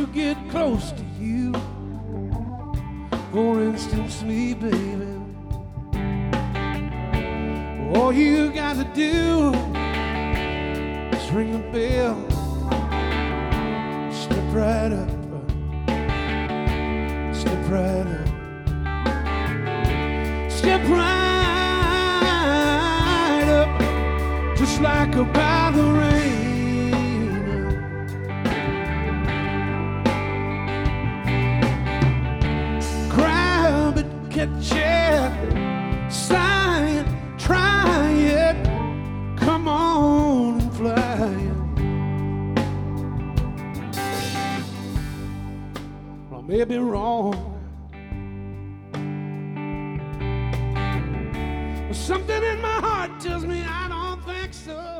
get close to you. For instance, me, baby. All you gotta do is ring the bell, step right up, step right up, step right up, just like a by the rain. Grab it, catch it, sign it, try it, come on and fly it. Well, I may be wrong, but something in my heart tells me I don't think so.